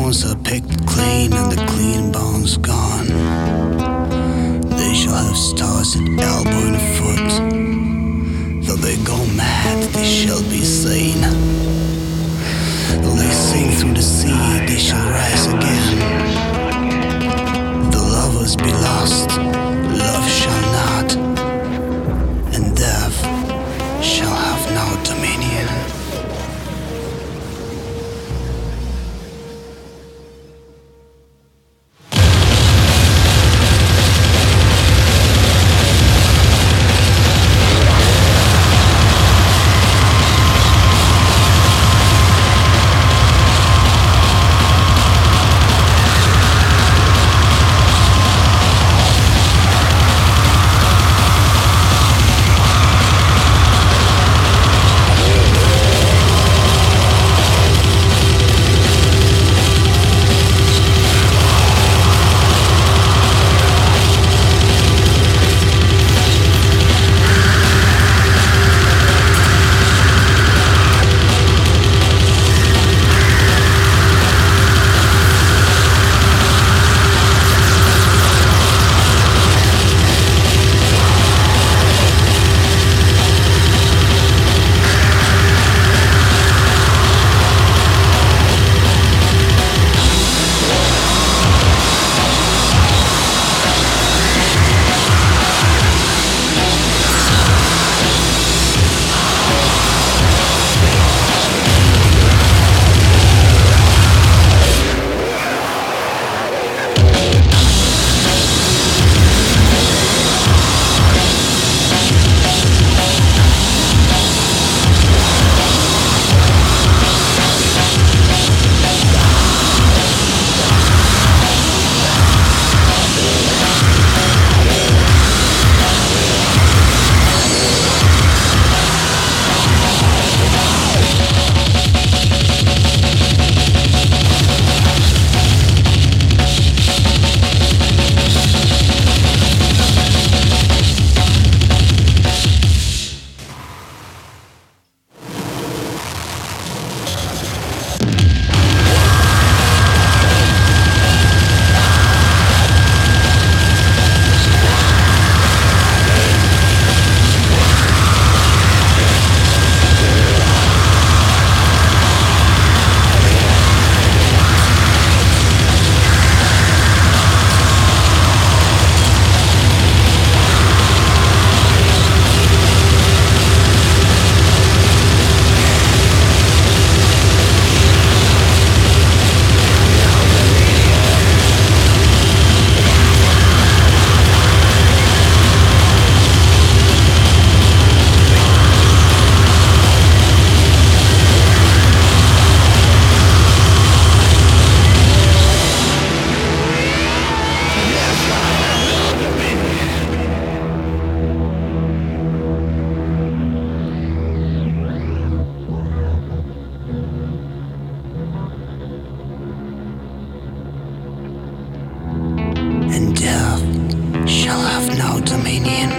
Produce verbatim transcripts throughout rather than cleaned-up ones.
bones are picked clean and the clean bones gone. They shall have stars at elbow and foot. Though they go mad, they shall be sane. Though they sink through the sea, they shall rise again. Though lovers be lost, love shall not, and death shall have no dominion. And death shall have no dominion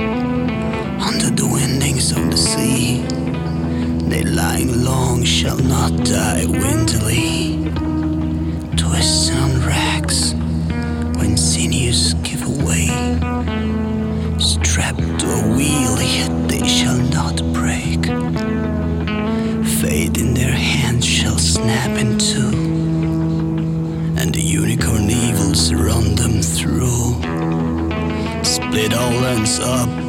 under the windings of the sea. They lying long shall not die windily, twisting on racks when sinews give away. Strapped to a wheel, yet they shall not break. Fate in their hands shall snap in two, and the unicorn evils run them through. Split all ends up